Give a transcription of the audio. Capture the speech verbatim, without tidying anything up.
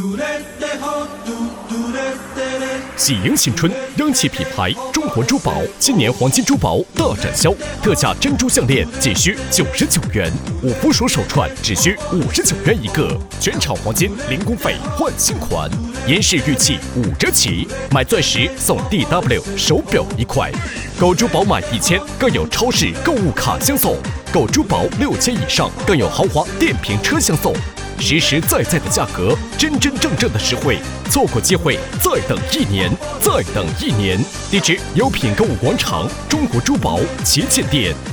喜迎新春，洋气品牌中国珠宝今年黄金珠宝大展销，特价珍珠项链仅需九十九元，五福手手串只需五十九元一个，全场黄金零工费换新款，银饰玉器五折起，买钻石送 D W 手表一块，购珠宝满一千更有超市购物卡相送，购珠宝六千以上更有豪华电瓶车相送。实实在在的价格，真真正正的实惠，错过机会再等一年，再等一年。地址：优品购物广场中国珠宝旗舰店。